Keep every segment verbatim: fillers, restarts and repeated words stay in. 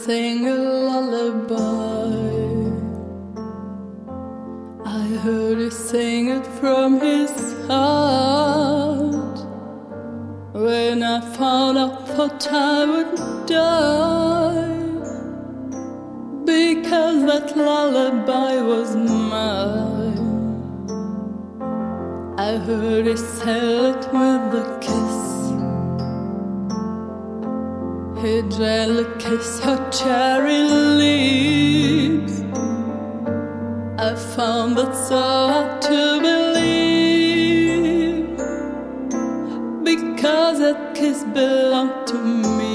sing a lullaby. I heard he sing it from his heart. When I found out thought I would die, because that lullaby was mine. I heard he sell it with a kiss. He gently kissed her cherry lips. I found that so hard to believe, because that kiss belonged to me.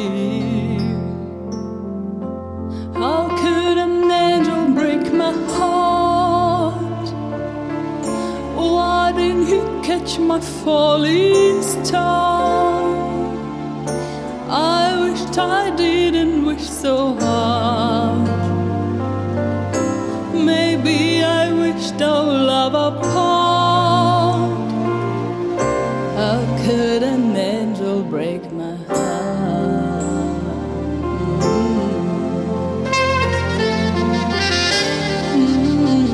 How could an angel break my heart? Why didn't he catch my falling star? I wished I didn't wish so hard. Maybe I wished our love apart. How could an angel break my heart? Mm-hmm.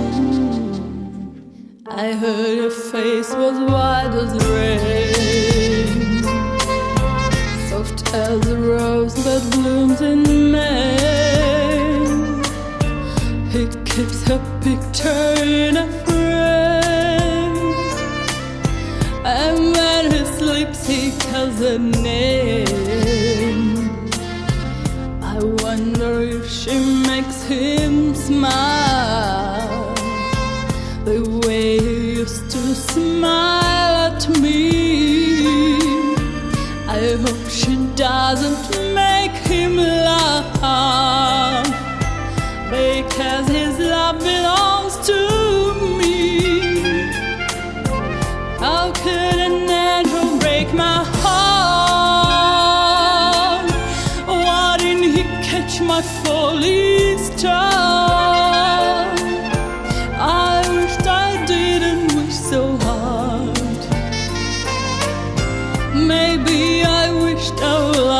I heard your face was white as rain, soft as a rose that blooms in May. He keeps her picture in a frame, and when he sleeps he calls her name. I wonder if she makes him smile the way he used to smile at me. I hope she doesn't make him laugh, because his love belongs to me. How could an angel break my heart? Why didn't he catch my falling star? I wished I didn't wish so hard. Maybe I wished our